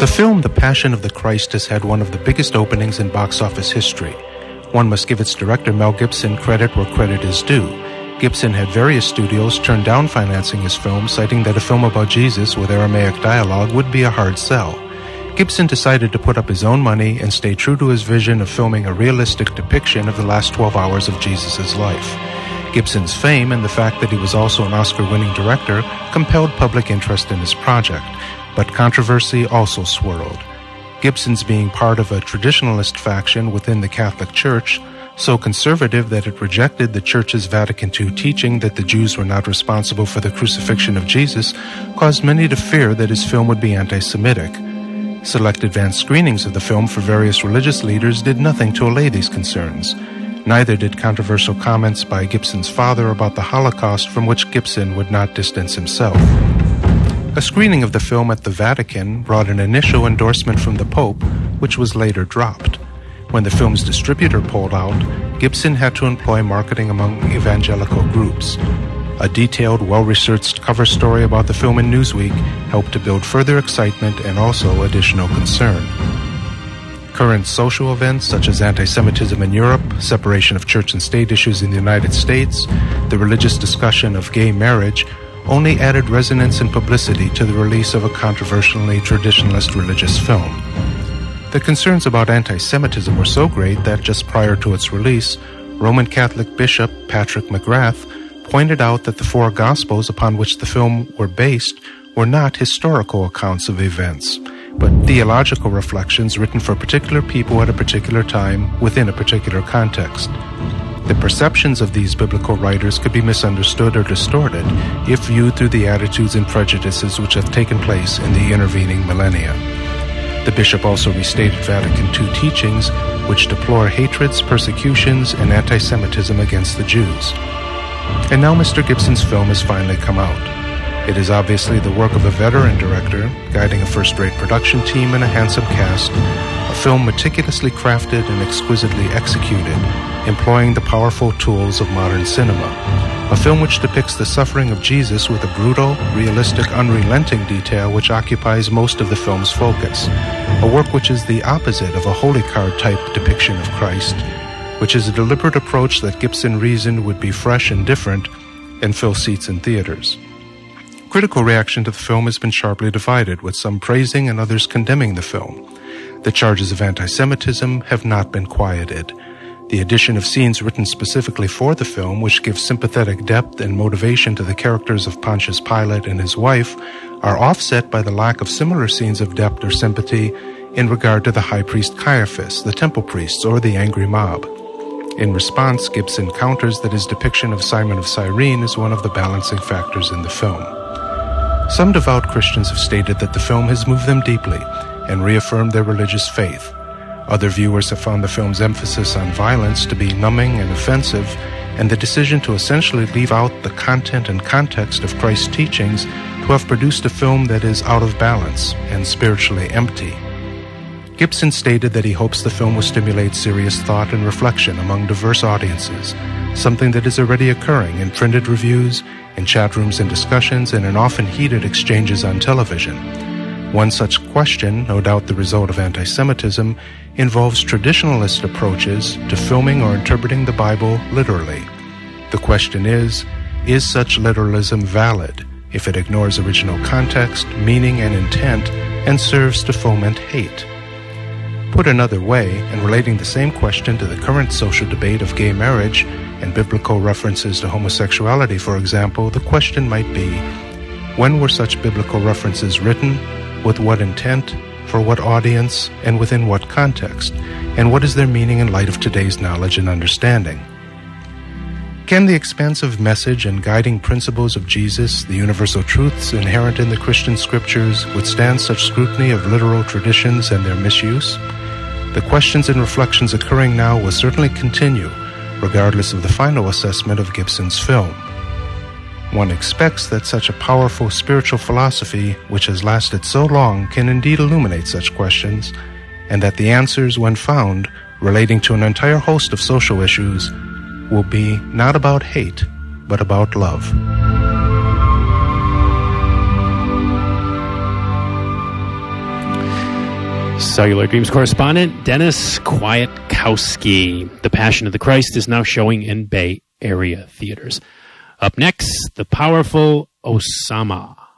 The film The Passion of the Christ has had one of the biggest openings in box office history. One must give its director Mel Gibson credit where credit is due. Gibson had various studios turn down financing his film, citing that a film about Jesus with Aramaic dialogue would be a hard sell. Gibson decided to put up his own money and stay true to his vision of filming a realistic depiction of the last 12 hours of Jesus' life. Gibson's fame and the fact that he was also an Oscar-winning director compelled public interest in his project, but controversy also swirled. Gibson's being part of a traditionalist faction within the Catholic Church, so conservative that it rejected the Church's Vatican II teaching that the Jews were not responsible for the crucifixion of Jesus, caused many to fear that his film would be anti-Semitic. Select advanced screenings of the film for various religious leaders did nothing to allay these concerns. Neither did controversial comments by Gibson's father about the Holocaust, from which Gibson would not distance himself. A screening of the film at the Vatican brought an initial endorsement from the Pope, which was later dropped. When the film's distributor pulled out, Gibson had to employ marketing among evangelical groups. A detailed, well-researched cover story about the film in Newsweek helped to build further excitement and also additional concern. Current social events such as anti-Semitism in Europe, separation of church and state issues in the United States, the religious discussion of gay marriage, only added resonance and publicity to the release of a controversially traditionalist religious film. The concerns about anti-Semitism were so great that just prior to its release, Roman Catholic Bishop Patrick McGrath pointed out that the four Gospels upon which the film were based were not historical accounts of events, but theological reflections written for particular people at a particular time within a particular context. The perceptions of these biblical writers could be misunderstood or distorted if viewed through the attitudes and prejudices which have taken place in the intervening millennia. The bishop also restated Vatican II teachings which deplore hatreds, persecutions, and anti-Semitism against the Jews. And now Mr. Gibson's film has finally come out. It is obviously the work of a veteran director, guiding a first-rate production team and a handsome cast, a film meticulously crafted and exquisitely executed, employing the powerful tools of modern cinema. A film which depicts the suffering of Jesus with a brutal, realistic, unrelenting detail which occupies most of the film's focus. A work which is the opposite of a holy card-type depiction of Christ, which is a deliberate approach that Gibson reasoned would be fresh and different and fill seats in theaters. Critical reaction to the film has been sharply divided, with some praising and others condemning the film. The charges of anti-Semitism have not been quieted. The addition of scenes written specifically for the film, which give sympathetic depth and motivation to the characters of Pontius Pilate and his wife, are offset by the lack of similar scenes of depth or sympathy in regard to the high priest Caiaphas, the temple priests, or the angry mob. In response, Gibson counters that his depiction of Simon of Cyrene is one of the balancing factors in the film. Some devout Christians have stated that the film has moved them deeply and reaffirmed their religious faith. Other viewers have found the film's emphasis on violence to be numbing and offensive, and the decision to essentially leave out the content and context of Christ's teachings to have produced a film that is out of balance and spiritually empty. Gibson stated that he hopes the film will stimulate serious thought and reflection among diverse audiences, something that is already occurring in printed reviews, in chat rooms and discussions, and in often heated exchanges on television. One such question, no doubt the result of anti-Semitism, involves traditionalist approaches to filming or interpreting the Bible literally. The question is such literalism valid if it ignores original context, meaning, and intent, and serves to foment hate? Put another way, and relating the same question to the current social debate of gay marriage and biblical references to homosexuality, for example, the question might be, when were such biblical references written, with what intent, for what audience, and within what context, and what is their meaning in light of today's knowledge and understanding? Can the expansive message and guiding principles of Jesus, the universal truths inherent in the Christian scriptures, withstand such scrutiny of literal traditions and their misuse? The questions and reflections occurring now will certainly continue, regardless of the final assessment of Gibson's film. One expects that such a powerful spiritual philosophy, which has lasted so long, can indeed illuminate such questions, and that the answers, when found, relating to an entire host of social issues, will be not about hate, but about love. Cellular Dreams correspondent Dennis Kwiatkowski. The Passion of the Christ is now showing in Bay Area theaters. Up next, the powerful Osama.